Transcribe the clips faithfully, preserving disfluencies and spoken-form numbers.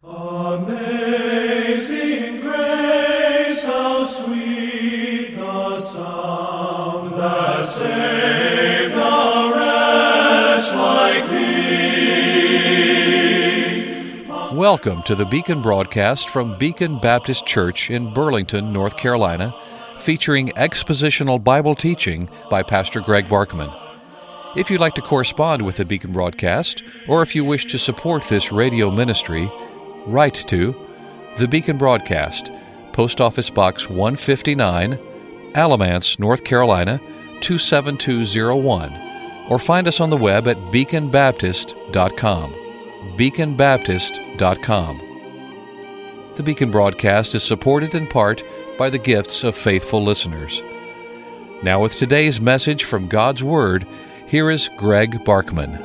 Amazing grace, how sweet the sound that saved a wretch like me. Welcome to the Beacon broadcast from Beacon Baptist Church in Burlington, North Carolina, featuring expositional Bible teaching by Pastor Greg Barkman. If you'd like to correspond with the Beacon broadcast, or if you wish to support this radio ministry, write to The Beacon Broadcast, Post Office Box one fifty-nine, Alamance, North Carolina, two seven two zero one, or find us on the web at beacon baptist dot com. beacon baptist dot com. The Beacon Broadcast is supported in part by the gifts of faithful listeners. Now with today's message from God's Word, here is Greg Barkman.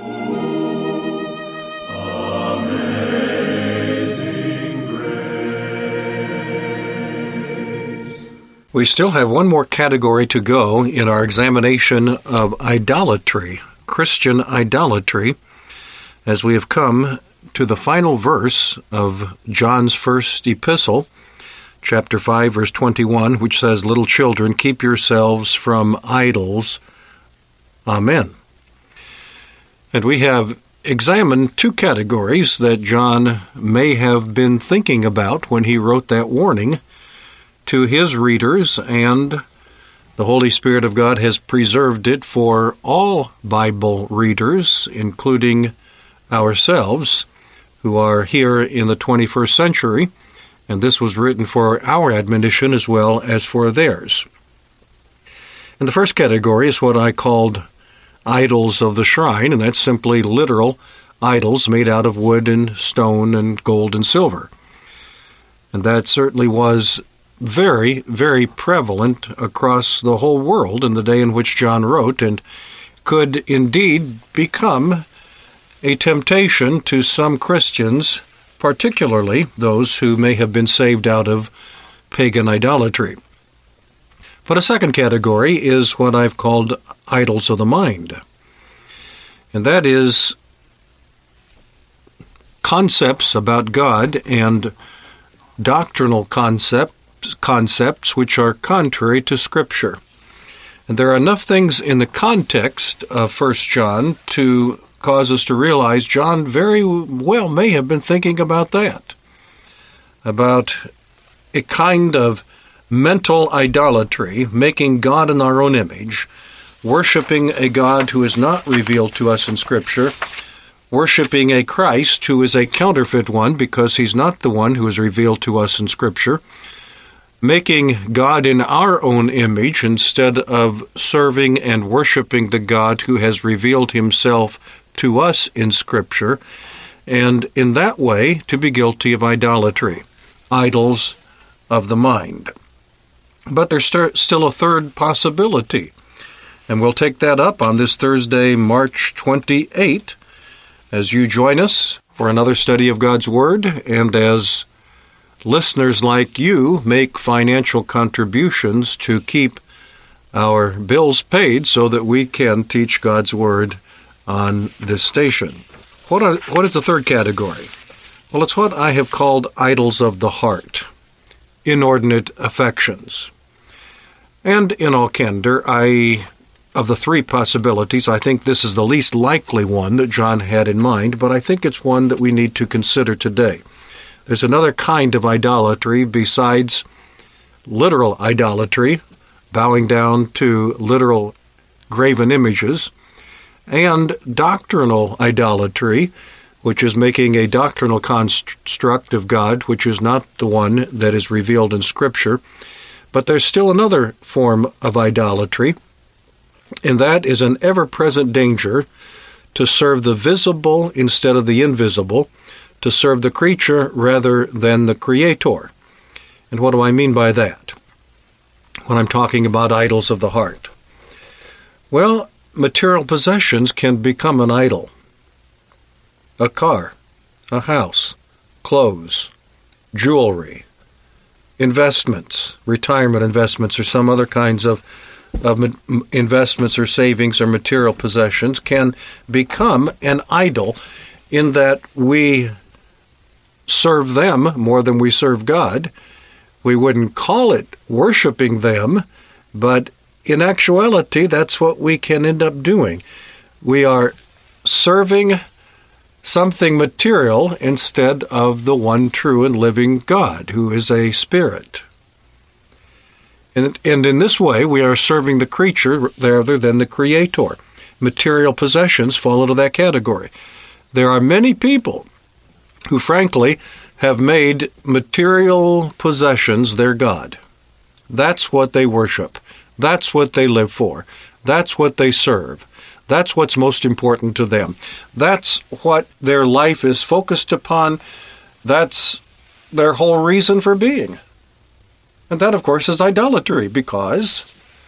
We still have one more category to go in our examination of idolatry, Christian idolatry, as we have come to the final verse of John's first epistle, chapter five, verse twenty-one, which says, "Little children, keep yourselves from idols. Amen." And we have examined two categories that John may have been thinking about when he wrote that warning to his readers, and the Holy Spirit of God has preserved it for all Bible readers, including ourselves, who are here in the twenty-first century, and this was written for our admonition as well as for theirs. And the first category is what I called idols of the shrine, and that's simply literal idols made out of wood and stone and gold and silver. And that certainly was very, very prevalent across the whole world in the day in which John wrote, and could indeed become a temptation to some Christians, particularly those who may have been saved out of pagan idolatry. But a second category is what I've called idols of the mind, and that is concepts about God and doctrinal concepts concepts which are contrary to Scripture. And there are enough things in the context of First John to cause us to realize John very well may have been thinking about that, about a kind of mental idolatry, making God in our own image, worshiping a God who is not revealed to us in Scripture, worshiping a Christ who is a counterfeit one because he's not the one who is revealed to us in Scripture, making God in our own image instead of serving and worshiping the God who has revealed himself to us in Scripture, and in that way to be guilty of idolatry, idols of the mind. But there's st- still a third possibility, and we'll take that up on this Thursday, March twenty-eighth, as you join us for another study of God's Word, and as listeners like you make financial contributions to keep our bills paid so that we can teach God's Word on this station. What are, what is the third category? Well, it's what I have called idols of the heart, inordinate affections. And in all candor, I, of the three possibilities, I think this is the least likely one that John had in mind, but I think it's one that we need to consider today. There's another kind of idolatry besides literal idolatry, bowing down to literal graven images, and doctrinal idolatry, which is making a doctrinal construct of God, which is not the one that is revealed in Scripture. But there's still another form of idolatry, and that is an ever-present danger to serve the visible instead of the invisible, to serve the creature rather than the Creator. And what do I mean by that when I'm talking about idols of the heart? Well, material possessions can become an idol. A car, a house, clothes, jewelry, investments, retirement investments, or some other kinds of, of investments or savings or material possessions can become an idol in that we serve them more than we serve God. We wouldn't call it worshiping them, but in actuality, that's what we can end up doing. We are serving something material instead of the one true and living God, who is a spirit. And, and in this way, we are serving the creature rather than the Creator. Material possessions fall into that category. There are many people who, frankly, have made material possessions their God. That's what they worship. That's what they live for. That's what they serve. That's what's most important to them. That's what their life is focused upon. That's their whole reason for being. And that, of course, is idolatry, because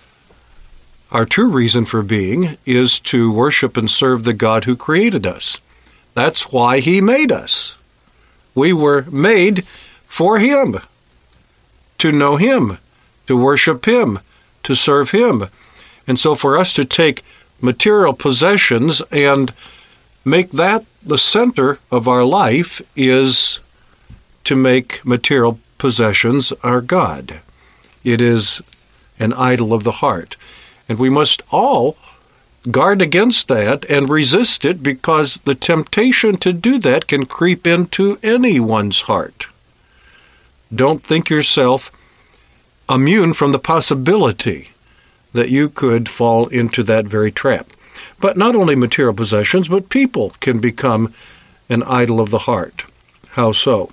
our true reason for being is to worship and serve the God who created us. That's why He made us. We were made for Him, to know Him, to worship Him, to serve Him. And so for us to take material possessions and make that the center of our life is to make material possessions our God. It is an idol of the heart. And we must all guard against that and resist it, because the temptation to do that can creep into anyone's heart. Don't think yourself immune from the possibility that you could fall into that very trap. But not only material possessions, but people can become an idol of the heart. How so?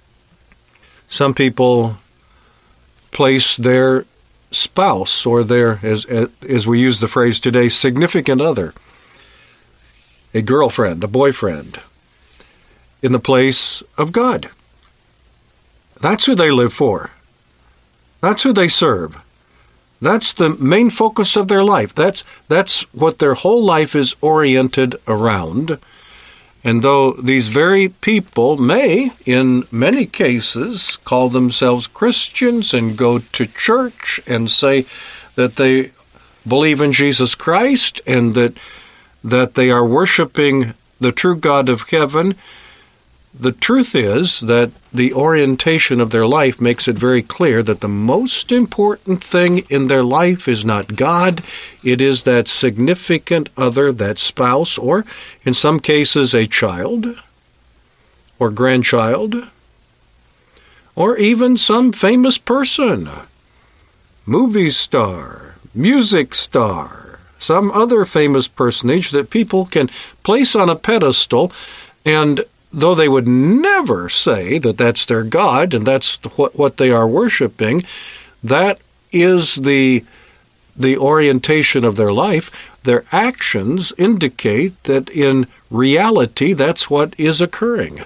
Some people place their spouse, or their, as, as we use the phrase today, significant other, a girlfriend, a boyfriend, in the place of God. That's who they live for. That's who they serve. That's the main focus of their life. That's that's what their whole life is oriented around. And though these very people may, in many cases, call themselves Christians and go to church and say that they believe in Jesus Christ and that that they are worshiping the true God of heaven, the truth is that the orientation of their life makes it very clear that the most important thing in their life is not God. It is that significant other, that spouse, or in some cases a child or grandchild, or even some famous person, movie star, music star, some other famous personage that people can place on a pedestal, and though they would never say that that's their God and that's what, what they are worshiping, that is the, the orientation of their life. Their actions indicate that in reality that's what is occurring.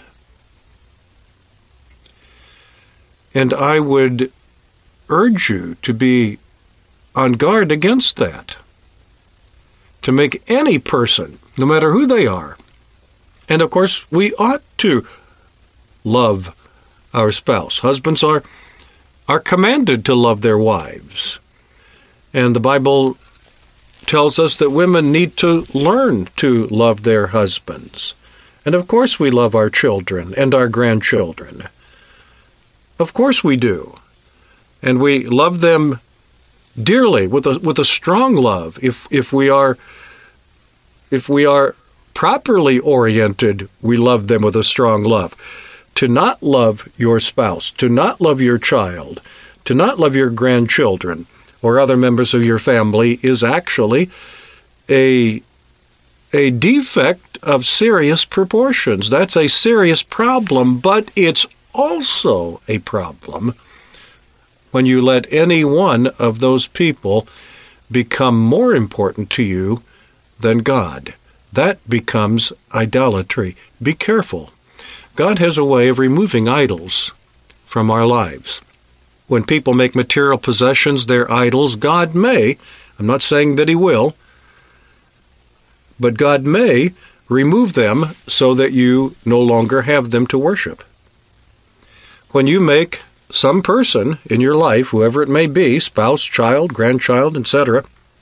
And I would urge you to be on guard against that, to make any person, no matter who they are. And of course, we ought to love our spouse. Husbands are, are commanded to love their wives. And the Bible tells us that women need to learn to love their husbands. And of course we love our children and our grandchildren. Of course we do. And we love them dearly, with a with a strong love. If if we are if we are properly oriented, we love them with a strong love. To not love your spouse, to not love your child, to not love your grandchildren or other members of your family is actually a, a defect of serious proportions. That's a serious problem, but it's also a problem when you let any one of those people become more important to you than God. That becomes idolatry. Be careful. God has a way of removing idols from our lives. When people make material possessions their idols, God may, I'm not saying that He will, but God may remove them so that you no longer have them to worship. When you make some person in your life, whoever it may be, spouse, child, grandchild, et cetera,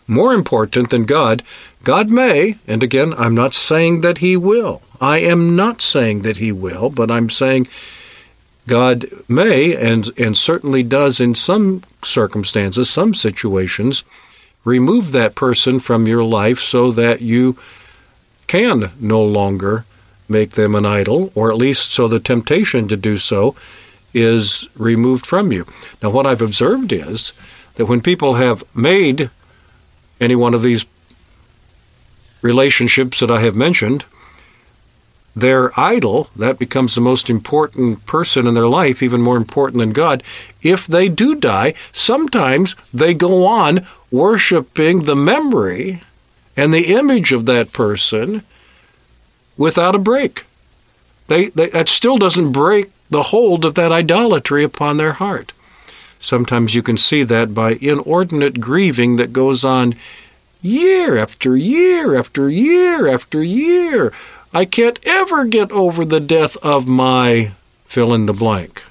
more important than God. God may, and again, I'm not saying that he will. I am not saying that he will, but I'm saying God may, and, and certainly does in some circumstances, some situations, remove that person from your life so that you can no longer make them an idol, or at least so the temptation to do so is removed from you. Now, what I've observed is that when people have made any one of these relationships that I have mentioned their idol, that becomes the most important person in their life, even more important than God. If they do die, sometimes they go on worshiping the memory and the image of that person without a break. They, they, that still doesn't break the hold of that idolatry upon their heart. Sometimes you can see that by inordinate grieving that goes on year after year after year after year. I can't ever get over the death of my fill in the blank.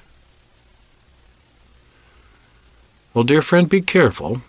Well, dear friend, be careful.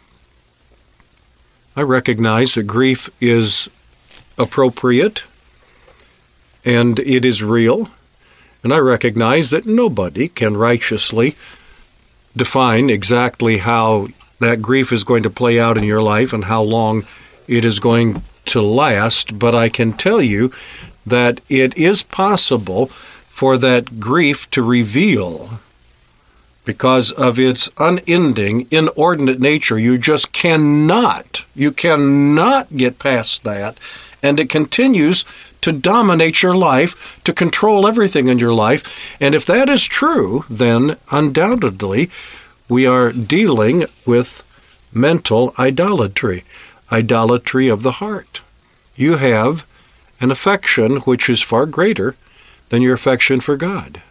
I recognize that grief is appropriate and it is real, and I recognize that nobody can righteously define exactly how that grief is going to play out in your life and how long it is going to last, but I can tell you that it is possible for that grief to reveal, because of its unending, inordinate nature. You just cannot, you cannot get past that, and it continues to dominate your life, to control everything in your life. And if that is true, then undoubtedly we are dealing with mental idolatry, idolatry of the heart. You have an affection which is far greater than your affection for God.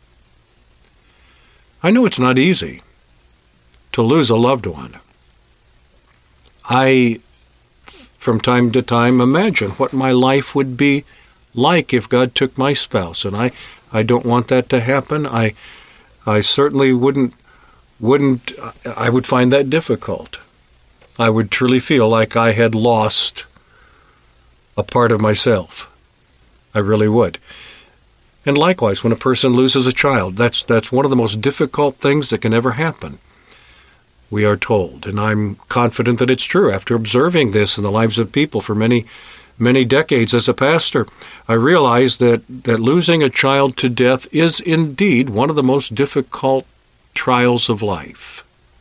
I know it's not easy to lose a loved one. I, from time to time, imagine what my life would be like if God took my spouse, and I, I don't want that to happen. I, I certainly wouldn't, wouldn't, I would find that difficult. I would truly feel like I had lost a part of myself. I really would. And likewise, when a person loses a child, that's that's one of the most difficult things that can ever happen, we are told. And I'm confident that it's true. After observing this in the lives of people for many, many decades as a pastor, I realize that, that losing a child to death is indeed one of the most difficult trials of life.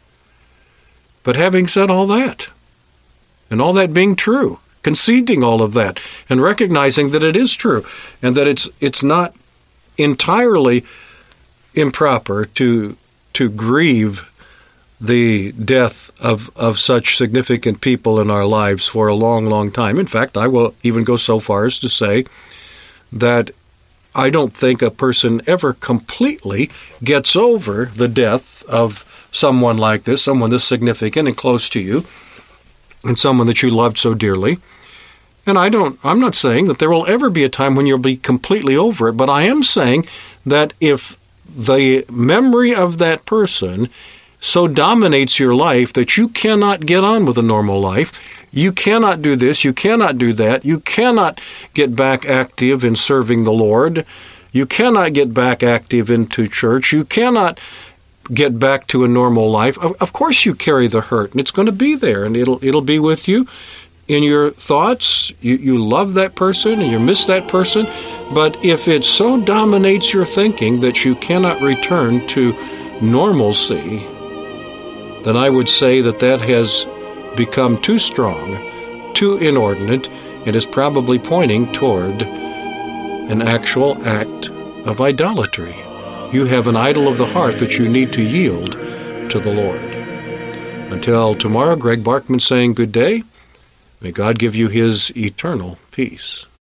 But having said all that, and all that being true, conceding all of that, and recognizing that it is true, and that it's it's not entirely improper to to grieve the death of, of such significant people in our lives for a long, long time. In fact, I will even go so far as to say that I don't think a person ever completely gets over the death of someone like this, someone this significant and close to you, and someone that you loved so dearly. And I don't, I'm not saying that there will ever be a time when you'll be completely over it, but I am saying that if the memory of that person so dominates your life that you cannot get on with a normal life, you cannot do this, you cannot do that, you cannot get back active in serving the Lord, you cannot get back active into church, you cannot get back to a normal life. Of, of course you carry the hurt, and it's going to be there, and it'll it'll be with you in your thoughts. You, you love that person and you miss that person, but if it so dominates your thinking that you cannot return to normalcy, then I would say that that has become too strong, too inordinate, and is probably pointing toward an actual act of idolatry. You have an idol of the heart that you need to yield to the Lord. Until tomorrow, Greg Barkman saying good day. May God give you His eternal peace.